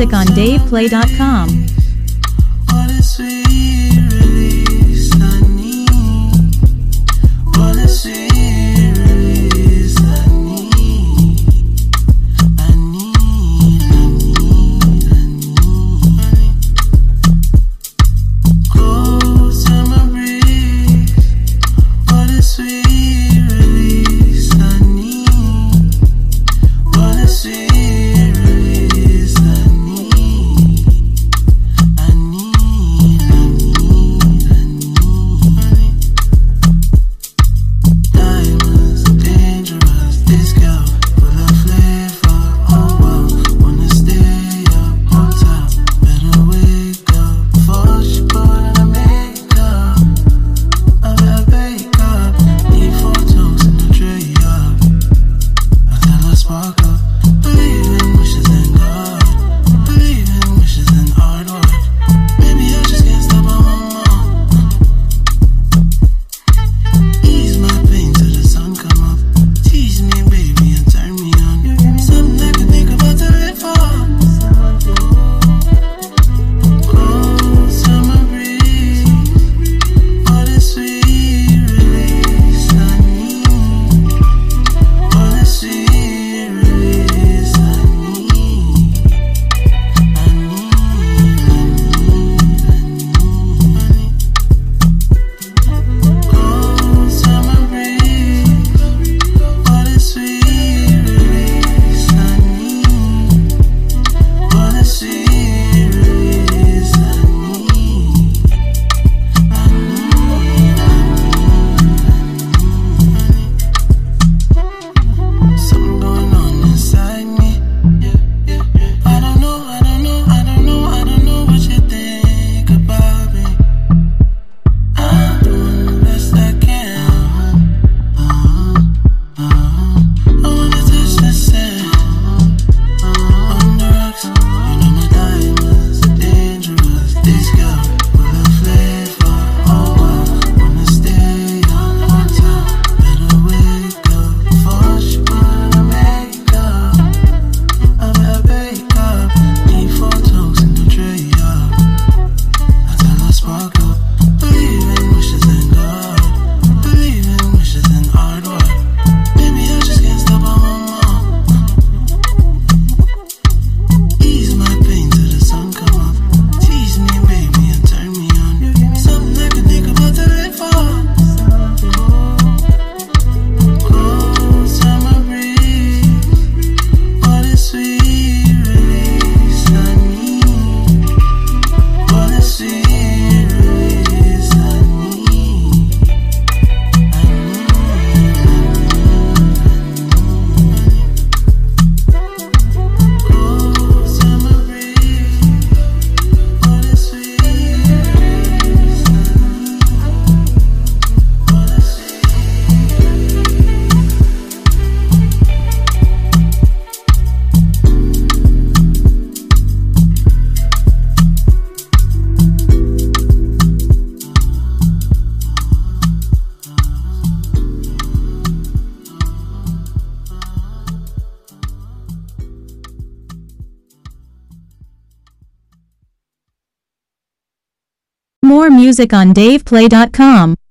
music on DavePlay.com. What a sweet release I need. What a sweet release I need. I need. Cold summer breeze. What a sweet release I need. What a sweet release I need. I need. Diamonds, dangerous, this girl full of flavor. Oh wow, wanna stay up, hotel, better wake up before she put her makeup. I better wake up, need photos in the tray up. I tell her spark up, believe in wishes and God, believe in wishes and hard work. Maybe I just can't stop my mama. Ease my pain till the sun come up. Tease me, baby, and turn me on. Something I can think about to live for. Cold summer breeze. What a sweet release I need. What a sweet release I need. I need. Cold summer breeze. What a sweet release I need. What a sweet release I need. I need. Something going on inside me. I don't know what you think about me. I'm doing the best I can. I wanna touch the sand on the rocks. You know my diamonds are dangerous. This girl full of flavor. Oh wow, wanna stay on hotel, better wake up before she put her makeup. I better wake up, need photos in the tray up. I tell her spark up, believe in wishes and God, believe in wishes and hard work. Maybe I just can't stop my mama. Ease my pain till the sun come up. Tease me, baby, and turn me on. Something I can think about to live for. Cold summer breeze. What a sweet release I need. What a sweet release I need. I need. Cold summer breeze. What a sweet release I need. What a sweet. More music on DavePlay.com.